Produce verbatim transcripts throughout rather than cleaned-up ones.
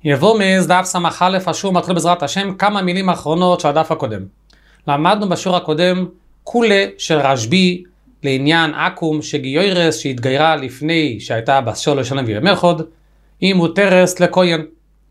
יבוא מאז דף סמך א', השיעור מתחיל בעזרת השם כמה מילים אחרונות של הדף הקודם. למדנו בשיעור הקודם כולה של רשב"י לעניין עכו"ם שגיורס שהתגיירה לפני שהייתה בת שלוש שנים וימי היא מותרת לכהן.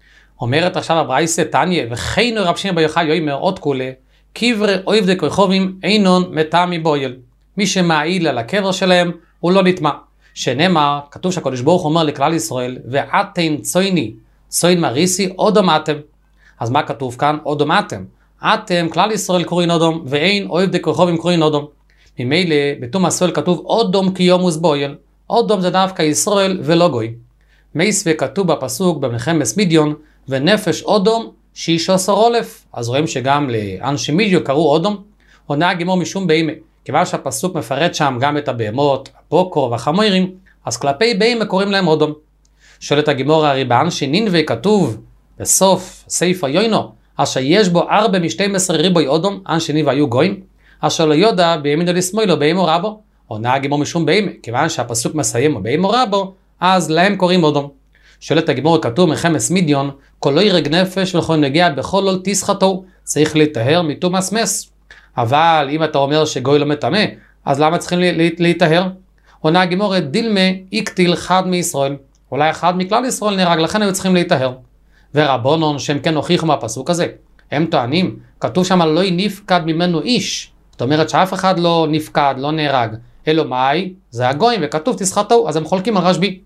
אומרת עכשיו הברייתא תניא וכן רב שמעון בר יוחאי יאמר עוד כולה קברי עובדי כוכבים אינון מתה מבויל. מי שמעיל על הקבר שלהם הוא לא נטמע. שנאמר, כתוב שהקדוש ברוך הוא אומר לכלל ישראל ואתם צויני צוין מריסי אודום אתם. אז מה כתוב כאן? אודום אתם. אתם כלל ישראל קוראים אודום ואין עובדי כוכבים קוראים אודום. ממילא בתום הסול כתוב אודום כיומוס בויל. אודום זה דווקא ישראל ולא גוי. מייסווה כתוב בפסוק במלחמת מדיון ונפש אודום שיש עשר אלף. אז רואים שגם לאנשי מדיון קראו אודום. עונה הגמור משום בהמה. כיוון שהפסוק מפרט שם גם את הבהמות, הבוקר והחמורים, אז כלפי בהמה קוראים להם אודום. שואלת הגמור הרי באנשי נינווה כתוב בסוף ספר יוינו אשר יש בו ארבע משתים עשרה ריבוי אודום, אנשי נינווה היו גויים, אשר לא יודע בימין ולשמאלו בהמה רבו. עונה הגמור משום בהמה, כיוון שהפסוק מסיים בהמה רבו, אז להם קוראים אודום. שואלת הגמור כתוב מלחמת מדיון, כל לא ירג נפש ולכל נגיע בכל עול תסחטו, צריך להיטהר מתום הסמס. אבל אם אתה אומר שגוי לא מטמא, אז למה צריכים להיטהר? עונה הגמור דילמה יקטיל חד מישראל. אולי אחד מכלל ישראל נהרג, לכן היו צריכים להיטהר. ורבונון שהם כן הוכיחו מהפסוק הזה, הם טוענים, כתוב שם לא נפקד ממנו איש. זאת אומרת שאף אחד לא נפקד, לא נהרג. אלו מאי, זה הגויים, וכתוב תסחטו, אז הם חולקים על רשב"י.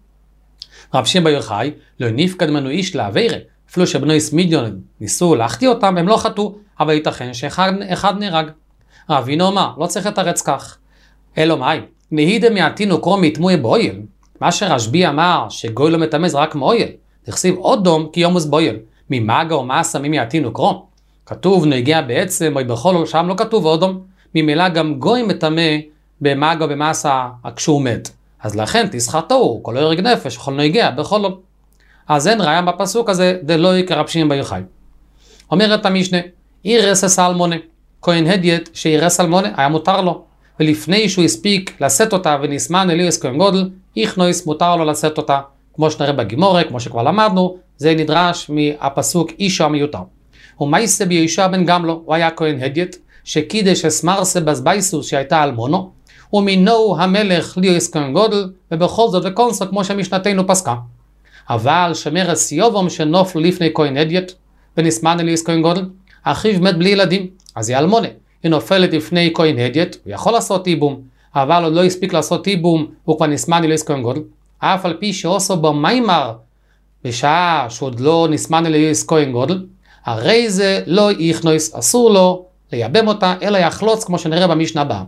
רב שמעון בר יוחאי, לא נפקד ממנו איש לעבירה. אפילו שבני מדיון ניסו להחטיא אותם, הם לא חטאו, אבל ייתכן שאחד אחד נהרג. רבינו אמר, לא צריך לתרץ כך. אלו מאי, נהידה מעתינו קרוא מתמוה באויל. מה שרשב"י אמר שגוי לא מטמא זה רק מאויל. תכסיב אודום כיומוס באויל. ממגע או מסה מי מעתינו קרוא. כתוב נגיע בעצם, או בכל שם לא כתוב אודום. ממילא גם גוי מטמא במגע או במסה כשהוא מת. אז לכן תסחטו, כל הרג נפש, כל נגיע בכל לא. אז אין ראיה בפסוק הזה, דלא יקרא רב שמעון בר יוחאי. אומרת המשנה, אירס הסלמונה. כהן הדיית שאירס אלמונה היה מותר לו. ולפני שהוא הספיק לשאת אותה ונסמן אליוס כהן גודל, איכנויס מותר לו לשאת אותה. כמו שנראה בגימורה, כמו שכבר למדנו, זה נדרש מהפסוק אישו המיותר. ומייסה ביהושע בן גמלו, הוא היה כהן הדיית, שקידש אסמרסה בזבייסוס שהייתה אלמונו, ומינו המלך ליוס כהן גודל, ובכל זאת וקונסו כמו שמשנתנו פסקה. אבל שמרס יובום שנופלו לפני כהן הדיית, ונסמן אליוס כהן גודל, אחיו מת בלי ילדים, אז היא אלמונה. היא נופלת לפני כהן הדיית, הוא יכול לעשות טיבום, אבל הוא לא הספיק לעשות טיבום, הוא כבר נסמן אליוס כהן גודל. אף על פי שעושו במיימר, בשעה שעוד לא נסמן אליוס כהן גודל, הרי זה לא יכנוס, אסור לו לייבם אותה, אלא יחלוץ כמו שנראה במשנה הבאה.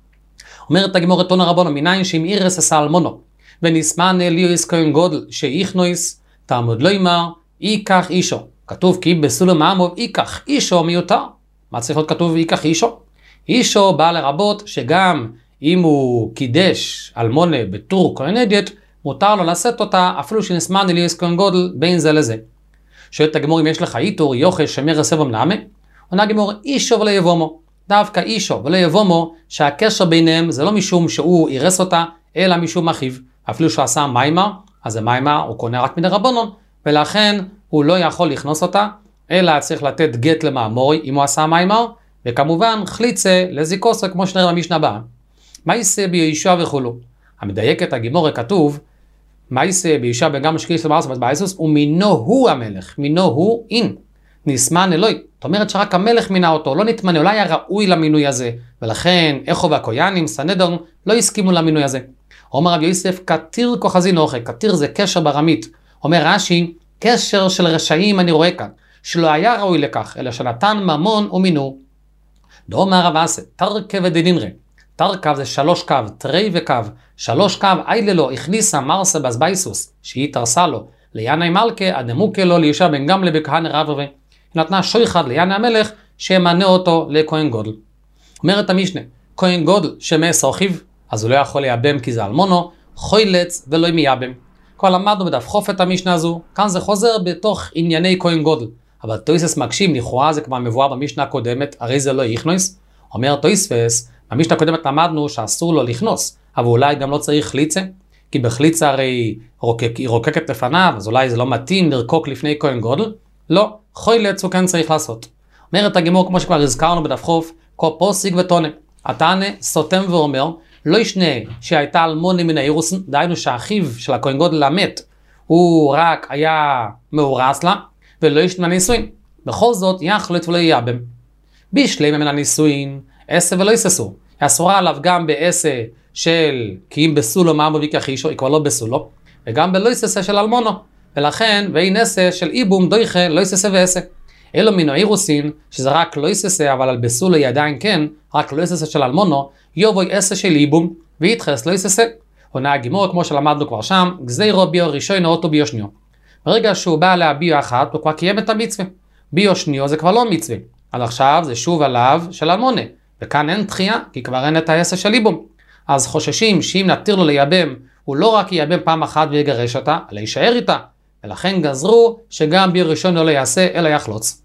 אומרת הגמורה תנו רבנו, מניין שאם אירס עשה אלמונו, ונסמן אליוס כהן גודל, שיכנוס, תעמוד לא ימר, ייקח אישו. כתוב כי בסולם עמו ייקח אישו מיותר. מה צריך להיות כתוב ייקח אישו? אישו בא לרבות שגם אם הוא קידש אלמונה בתור כהן הדיית, מותר לו לשאת אותה אפילו שנסמן אליוס כהן גודל בין זה לזה. שואלת הגמור אם יש לך איתור יוחש שמר סבום נעמה? עונה הגמור אישו ולא יבומו. דווקא אישו ולא יבומו שהקשר ביניהם זה לא משום שהוא אירס אותה, אלא משום אחיו. אפילו שהוא עשה מיימר, אז המיימר הוא קונה רק מן הרבנון, ולכן הוא לא יכול לכנוס אותה, אלא צריך לתת גט למאמורי אם הוא עשה מיימר, וכמובן חליצה לזיקוסו כמו שנראה במשנה הבאה. מייסה ביהושע וכולו. המדייקת הגימורה כתוב, מייסה ביהושע בן גמלו שקידש למרס בזבייסוס, ומינו הוא המלך, מינו הוא אין, נסמן אלוהי. זאת אומרת שרק המלך מינה אותו, לא נתמנה, אולי היה ראוי למינוי הזה, ולכן איכו והקויאנים, סנהדרין, לא הסכימו למינוי הזה. אומר רב יוסף, כתיר כוחזין אוכל, כתיר זה קשר ברמית. אומר רש"י, קשר של רשעים אני רואה כאן, שלא היה ראוי לכך, אלא שנתן ממון ומינו. דאמר רב אסי, תרכב ודדינרי. תרכב זה שלוש קו, תרי וקו, שלוש קו, איילה לו, הכניסה מרסה בזבייסוס, שהיא תרסה לו, ליאני מלכה, אדמוקה לו, ליהושע בן גמלו בכהן רבבה. היא נתנה שויחד ליאני המלך, שמנה אותו לכהן גודל. אומרת המשנה, כהן גודל שמעשר אחיו, אז הוא לא יכול לייבם כי זה אלמונו, חוילץ ולא מייבם. כבר למדנו בדף חוף את המשנה הזו, כאן זה חוזר בתוך ענייני כהן גודל. אבל תויסס מקשים, לכאורה זה כבר מבואר במשנה הקודמת, הרי זה לא יכנוס. אומר תויסס, במשנה הקודמת למדנו שאסור לו לכנוס, אבל אולי גם לא צריך ליצה, כי בחליצה הרי רוקק, היא רוקקת לפניו, אז אולי זה לא מתאים לרקוק לפני כהן גודל. לא, חוילץ הוא כן צריך לעשות. אומרת הגמור, כמו שכבר הזכרנו בדף חוף, כה פוסיק וטונה. התנא סותם ואומר, לא ישנה שהייתה אלמוני מן האירוסין, דהיינו שהאחיו של הכהן גודל המת, הוא רק היה מאורס לה, ולא ישנה נישואין. בכל זאת, יחלט ולא ייבם. בישלי מן הנישואין, עשה ולא יססו. היא אסורה עליו גם בעשה של, כי אם בסולו מה מביא כחישו, היא כבר לא בסולו, וגם בלא יססה של אלמונו. ולכן, ואין עשה של איבום דויכה, לא יססה ועשה. אלו מן האירוסין, שזה רק לא יססה, אבל על בסולו היא עדיין כן, רק לא יססה של אלמונו, יובוי עשה של איבום, ויתחס לא יססה. עונה הגימור, כמו שלמדנו כבר שם, גזירו ביו ראשון אוטו ביו שניו. ברגע שהוא בא עליה ביו אחת, הוא כבר קיים את המצווה. ביו שניו זה כבר לא מצווה. אז עכשיו זה שוב עליו של אלמונה. וכאן אין תחייה, כי כבר אין את העשה של איבום. אז חוששים שאם נתיר לו לייבם, הוא לא רק ייבם פעם אחת ויגרש אותה, אלא יישאר איתה. ולכן גזרו שגם ביו ראשון לא יעשה, אלא יחלוץ.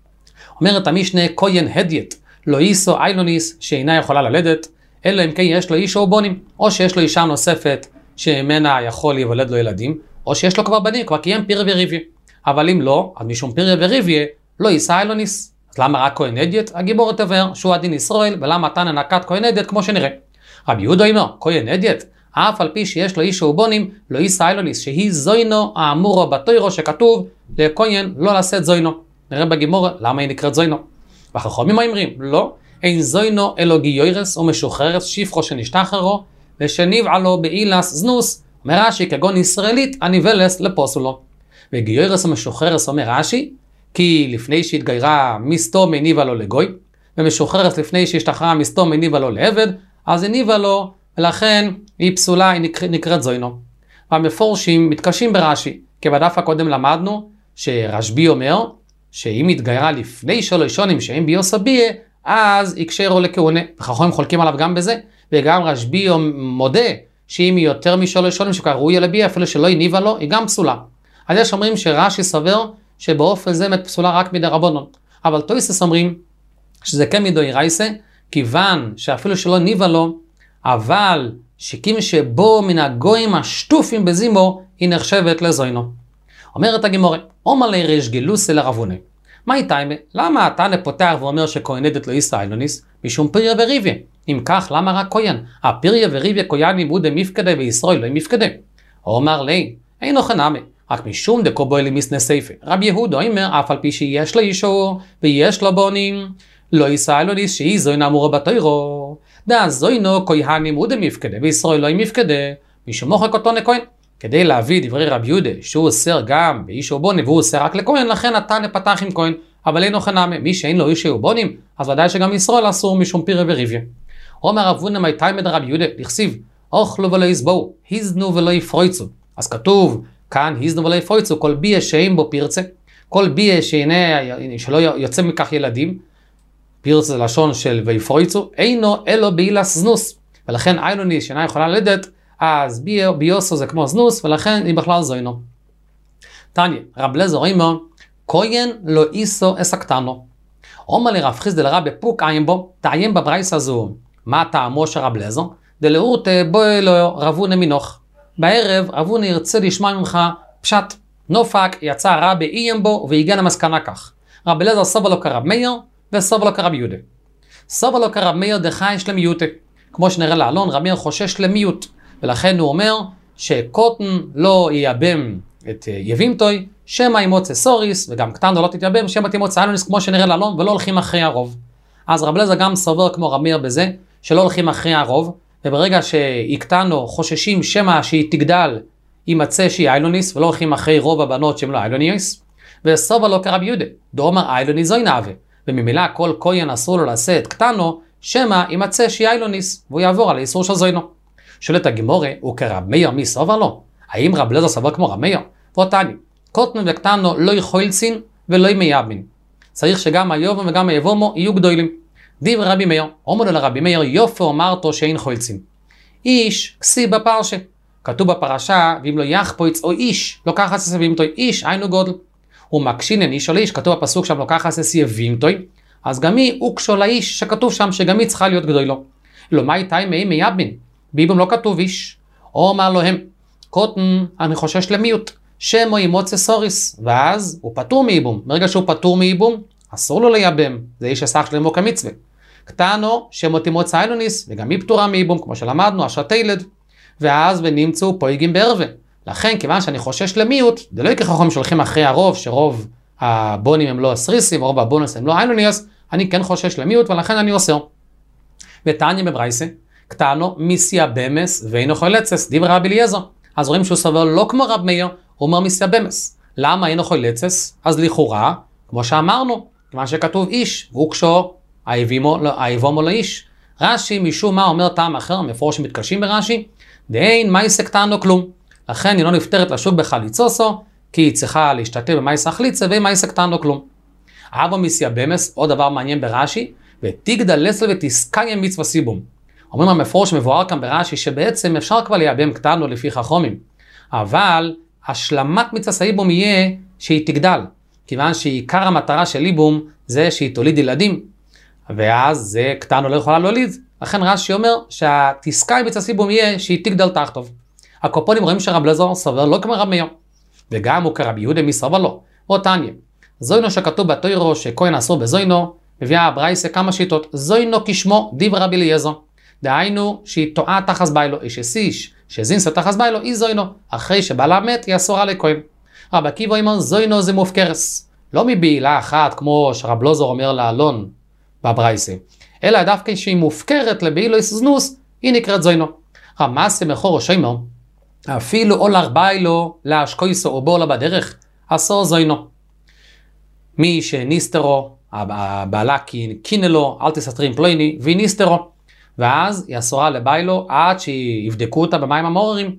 אומרת המשנה, כהן הדיית, לא איסו איילוניס שאינה יכולה ללדת, אלא אם כן יש לו איש או בונים, או שיש לו אישה נוספת שממנה יכול להיוולד לו ילדים, או שיש לו כבר בנים, כבר קיים פיריה וריביה. אבל אם לא, אז משום פיריה וריביה, לא יישא איילוניס. אז למה רק כהן הדיית? הגיבור תבהר שהוא הדין ישראל, ולמה תנא נקט כהן הדיית כמו שנראה. רבי יהודה אומר, כהן הדיית, אף על פי שיש לו איש או בונים, לא יישא איילוניס, שהיא זוינו האמורו בתוירו שכתוב לכהן לא לשאת זוינו. נראה בגימור למה היא נקראת זוינו. והחכמים אומרים, לא, אין זוינו אלו גיורס או משוחררס שפחו שנשתחררו, ושנבעה לו באילס זנוס, אומר רש"י כגון ישראלית הניבלס לפוסולו. וגיורס או משוחררס אומר רש"י, כי לפני שהתגיירה מסתום הניבה לו לגוי, ומשוחררס לפני שהשתחררה מסתום הניבה לו לעבד, אז הניבה לו, ולכן היא פסולה, היא נקראת, נקראת זוינו. והמפורשים מתקשים ברש"י, כי בדף הקודם למדנו שרשב"י אומר, שאם התגיירה לפני שלוש שנים שהם ביוסביה, אז יקשרו לכהונה. וחכמים חולקים עליו גם בזה, וגם רשב"י מודה שאם היא יותר משלוש שנים שכבר ראויה לביה, אפילו שלא הניבה לו, היא גם פסולה. אז יש אומרים שרש"י סבר שבאופן זה מת פסולה רק מדרבנן. אבל תוספות אומרים שזה כן מדאורייתא, כיוון שאפילו שלא ניבה לו, אבל שקים שבו מן הגויים השטופים בזימו, היא נחשבת לזוינו. אומרת הגמרא, אומר לי ריש גלוסי לרבונה. מה איתה? למה התנא פותח ואומר שכהן הדיית לא יישא איילוניס? משום פיריה וריביה. אם כך, למה רק כהן? הפיריה וריביה כהנים הוא דמפקדה וישראל לא מפקדה. אומר לי, אין אוכן נמי, רק משום דקובוי למיסנה סייפה. רבי יהודה אומר, אף על פי שיש לו אישו ויש לו בונים, לא יישא איילוניס שהיא זוינה אמורה בתוירו. דא זוינו כהנים הוא דמפקדה וישראל לא מפקדה, משום מוחק אותו לכהן. כדי להביא דברי רבי יהודה שהוא אוסר גם באיש ובונים והוא אוסר רק לכהן, לכן התנא פתח עם כהן. אבל אין אוכן נמי, מי שאין לו איש ובונים, אז ודאי שגם ישראל אסור משום פיריה וריביה. אומר רב הונא מאי תלמד רבי יהודה, לכסיב, אוכלו ולא יסבואו, היזנו ולא יפרויצו. אז כתוב כאן, היזנו ולא יפרויצו, כל ביה שאין בו פרצה, כל ביה שהנה, שלא יוצא מכך ילדים, פרצה זה לשון של ויפרויצו, אינו אלו באילס זנוס. ולכן איילוניס שאינה יכולה ללדת, אז ביוסו זה כמו זנוס, ולכן היא בכלל זוינו. תניא, רב אליעזר אומר, כהן לא איסו אסקטנו. אומר לי רב חיסדא לרבי פוק עיין בו, תעיין בברייתא הזו. מה טעמו של רב אליעזר? דלאורתא בואי לו רב הונא מנוח. בערב רב הונא ירצה לשמוע ממך פשט. נופק יצא רבי עיין בו והגיע למסקנה כך. רב אליעזר סבר לו כרב מאיר וסבר לו כרב יהודה. סבר לו כרב מאיר דחייש למיעוטה. כמו שנראה לעלון, רב מאיר חושש למיעוט. ולכן הוא אומר שקוטן לא ייבם את יבימתוי, שמא ימוצא סוריס, וגם קטן לא תתייבם, שמא תמוצא איילוניס כמו שנראה לעלון, ולא הולכים אחרי הרוב. אז רב אליעזר גם סובר כמו רב מאיר בזה, שלא הולכים אחרי הרוב, וברגע שיקטנו חוששים שמא שהיא תגדל, יימצא שהיא איילוניס, ולא הולכים אחרי רוב הבנות שהם לא איילוניס, וסובר לו כרב יהודה, דאמר איילוניס זוי נאווה, וממילא כל כהן אסור לו לשאת קטנו, שמא יימצא שהיא איילוניס, והוא יעבור על האיסור של זוינו. שואלת הגמורה, הוא כרב מאיר מי סובר לו? האם רב אליעזר סובר כמו רב מאיר? פרוטני, קוטן וקטנו לא יחוילצין ולא ימייבמין. צריך שגם היובם וגם היבומו יהיו גדולים. דיבר רבי מאיר, אומר לו לרבי מאיר, יופי אמרתו שאין חוילצין. איש כסיב בפרשה. כתוב בפרשה, ואם לא יחפויץ או איש, לא ככה עשה וימתוי, איש היינו גודל. הוא מקשינן איש או לאיש, כתוב בפסוק שם לא ככה עשה וימתוי, אז גם היא אוקשו לאיש, שכתוב שם שגם היא צריכה להיות גדולו. לא מה איתי מי מייבמין? ביבם לא כתוב איש. או אמר לו הם, קוטן, אני חושש למיעוט, שמו ימוצא סוריס, ואז הוא פטור מייבום. ברגע שהוא פטור מייבום, אסור לו לייבם, זה איש הסך שלמו כמצווה. קטנו, שמו תימוצא איילוניס, וגם היא פטורה מייבום, כמו שלמדנו, אשרת ילד. ואז ונמצאו פויגים בערווה. לכן, כיוון שאני חושש למיעוט, זה לא יקרה חכמים שהולכים אחרי הרוב, שרוב הבונים הם לא אסריסים, רוב הבונוס הם לא איילוניס, אני כן חושש למיעוט, ולכן אני אוסר. ותניא בברייסה, קטנו מיסיה במס ואינו חולצס, דיבר רבי אליעזר. אז רואים שהוא סובר לא כמו רב מאיר, הוא אומר מיסיה במס. למה אינו חולצס? אז לכאורה, כמו שאמרנו, כיוון שכתוב איש, והוא קשור, האיבומו לאיש. רש"י משום מה אומר טעם אחר, מפורש שמתקשים ברש"י, דאין מייסה קטנו כלום. לכן היא לא נפטרת לשוק בחליצוסו, כי היא צריכה להשתתף במייסה חליצה, ואין מייסה קטנו כלום. אבו מיסיה במס, עוד דבר מעניין ברש"י, ותגדל לסל ותסקיים מצווה סיבום. אומרים המפורש שמבואר כאן ברש"י, שבעצם אפשר כבר לייבם קטנו לפי חכמים, אבל השלמת מצווה סיבום יהיה שהיא תגדל, כיוון שעיקר המטרה של ליבום זה שהיא תוליד ילדים, ואז זה קטנו לא יכולה להוליד. לכן רש"י אומר שהתסקאי מצווה סיבום יהיה שהיא תגדל תחתוב. הקופונים רואים שרב אליעזר סובר לא כמו רב מאיר, וגם הוא כרבי יהודה מי סובר לו. או תניא, זוינו שכתוב בתוירו שכהן אסור בזוינו, מביאה הברייסה כמה שיטות. זוינו כשמו דיבר רבי אליעזר, דהיינו שהיא טועה תחס ביילו, איש אסיש שזינסו תחס ביילו, היא זוינו, אחרי שבעלה מת היא אסורה לכהן. רב עקיבא אומר זוינו זה מופקרס, לא מבעילה אחת כמו שרב אליעזר אומר לאלון בברייסה, אלא דווקא שהיא מופקרת לבעילו זנוס, היא נקראת זוינו. רב מסי מחור ראשימו, אפילו אולר ביילו להשקויסו או בולה בדרך, אסור זוינו. מי שניסטרו, הבעלה קינלו, אל תסתרים פלויני, והיא ניסטרו. ואז היא אסורה לביילו עד שיבדקו אותה במים המוררים.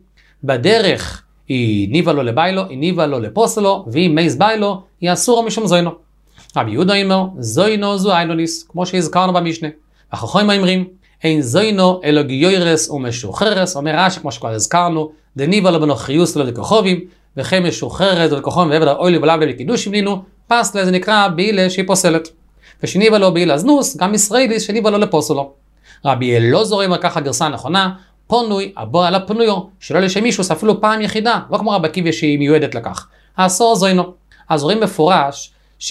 בדרך היא ניבה לו לביילו, היא ניבה לו לפוסלו, והיא מייס ביילו, היא אסורה משום זוינו. רבי יהודה אומר, זוינו זו איילוניס, כמו שהזכרנו במשנה. החכמים אומרים, אין זוינו אלא גיורס ומשוחררס, אומר רש"י, כמו שכבר הזכרנו, דניבה לו בנוכריוס לו לכוכבים, וכן משוחררת ולכוכבים ועבד האוילי ולאו לקידוש בנינו, פסלה זה נקרא בעילה שהיא פוסלת. ושניבה לו בעילה זנוס, גם ישראליס שניבה לו לפוסלו. רבי אלעזר אומר ככה גרסה נכונה, פונוי, הבוא על הפנויו, שלא לשם מישהו אפילו פעם יחידה, לא כמו רבי עקיבא שהיא מיועדת לכך. האסור זוינו. אז רואים מפורש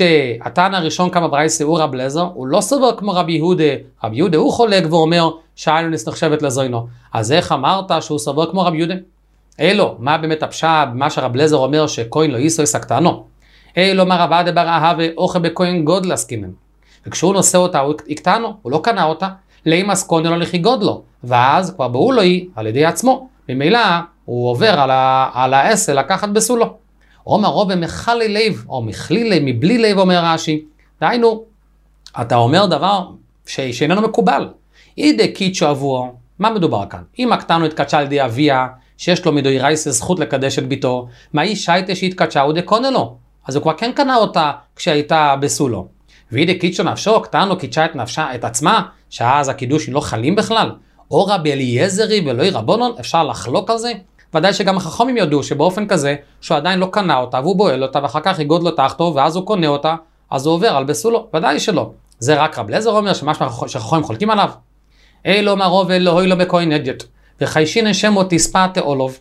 שהתנא הראשון כמה ברייסה הוא רב אליעזר, הוא לא סובר כמו רבי יהודה, רבי יהודה הוא חולק ואומר שהאיילוניס נחשבת לזוינו. אז איך אמרת שהוא סובר כמו רבי יהודה? אלו, מה באמת הפשט, מה שרב אליעזר אומר שכהן לא יישא סקטנו? אלו מה רב עדה בר אהבה אוכל בכהן גודל עסקינן. וכשהוא נושא אותה הוא יקטנו, הוא לא קנה אותה, לאמס קונה לו לכי גודלו, ואז כבר באו לו היא על ידי עצמו, ממילא הוא עובר על, ה, על העסל לקחת בסולו. אומר רוב מחלי לב, או מכלי לב, מבלי לב, אומר רש"י, דהיינו, אתה אומר דבר ש... שאיננו מקובל. אידה קיצ'ו עבור, מה מדובר כאן? אם הקטנו התקדשה על ידי אביה, שיש לו מדוי רייס זכות לקדש את ביתו, מה היא שייטה שהתקדשה הוא דקונה לו? אז הוא כבר כן קנה אותה כשהייתה בסולו. ואידה קיצ'ו נפשו, קטנו קידשה את נפשה, את עצמה, שאז הקידושים לא חלים בכלל. או רבי אליעזרי ולא רבונון, אפשר לחלוק על זה? ודאי שגם החכמים ידעו שבאופן כזה, שהוא עדיין לא קנה אותה, והוא בועל אותה, ואחר כך יגוד לו תחתו, ואז הוא קונה אותה, אז הוא עובר על בסולו. ודאי שלא. זה רק רב אליעזר אומר שמשהו שחכמים חולקים עליו. אילו מרוב אלוהי לו בכהן אדיוט, וחיישין שמו תספה תאולוב.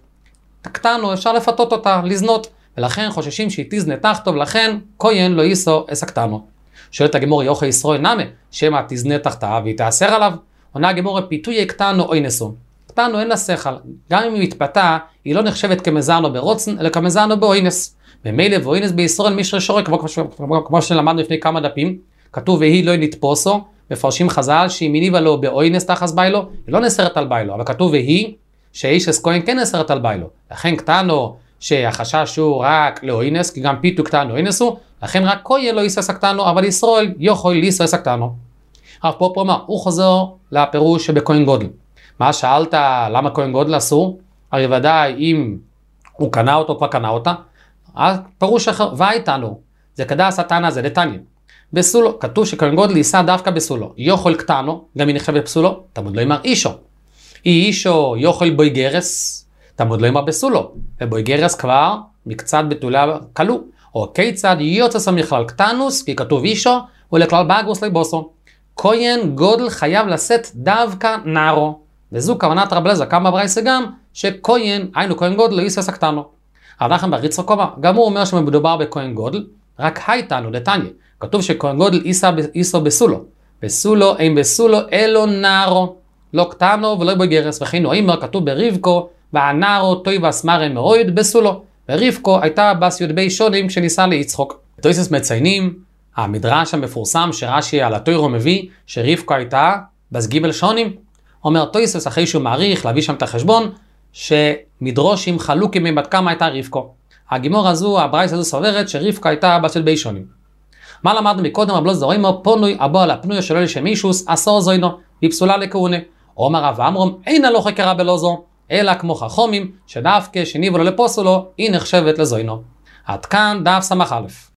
קטנו, אפשר לפתות אותה, לזנות, ולכן חוששים שהיא תזנה תחתו, ולכן כהן לא יישא אסקטנו. שואלת הגמור יוחי ישראל נמה, שמה תזנה תחתה והיא תאסר עליו. עונה הגמור פיתוי קטנו או נסו. קטנו אין לה שכל, גם אם היא מתפתה, היא לא נחשבת כמזרנו ברוצן, אלא כמזרנו באוינס. במילא ואוינס בישראל מישרי שורק, כמו, כמו שלמדנו לפני כמה דפים, כתוב והיא לא נתפוסו, מפרשים חז"ל שהיא מניבה לו באוינס תחס ביילו, היא לא נסרת על ביילו, אבל כתוב והיא, שאיש אסכהן כן נסרת על ביילו. לכן קטנו שהחשש הוא רק לאוינס, כי גם פיתו קטנו אוינסו, לכן רק כהן לא יישא סקטנו, אבל ישראל יכול להישא סקטנו. הרב פופ אומר, הוא חוזר לפירוש שבכהן גודל. מה שאלת, למה כהן גודל אסור? הרי ודאי אם הוא קנה אותו, כבר קנה אותה. הפירוש אחר, ואיתנו, זה כדאי סתנה, זה דתניא. בסולו, כתוב שכהן גודל יישא דווקא בסולו. יוכל קטנו, גם היא נחשבת בסולו, תמוד לא אמר אישו. אי אישו יוכל בוי גרס, תמוד לא אמר בסולו. ובוי גרס כבר מקצת בתולה קלו. או כיצד יוצא מכלל קטנוס, כי כתוב אישו, ולכלל בגרוס לבוסו. כהן גודל חייב לשאת דווקא נערו. וזו כוונת רב אליעזר קמא ברייסא גם, שכהן, היינו כהן גודל, לא איסס הקטנו. רב נחמן בר יצחק קומא, גם הוא אומר שמדובר בכהן גודל, רק הייתנו לתניא. כתוב שכהן גודל איסו בסולו. בסולו אין בסולו אלו נערו, לא קטנו ולא בגרס, וכן הוא אומר, כתוב ברבקו, והנערו טוי ואסמרי מאויד בסולו. ורבקו הייתה בס י"ב שונים כשניסה ליצחוק. תויסס מציינים, המדרש המפורסם שרש"י על התוירו מביא, שרבקו הייתה בס ג' שונים. אומר תויסס אחרי שהוא מעריך להביא שם את החשבון, שמדרושים חלוקים מבת כמה הייתה רבקו. הגימור הזו, הברייס הזו סוברת שרבקו הייתה בס י"ב שונים. מה למדנו מקודם? רב אליעזר אומר פונוי אבו על הפנויה שלו לשם אישוס אסור זוינו בפסולה לכהונה. אומר רב עמרם אין הלכה כרב אליעזר אלא כמו חכמים שדווקא שניבו לו לפוסלו היא נחשבת לזוינו. עד כאן דף סמך א'.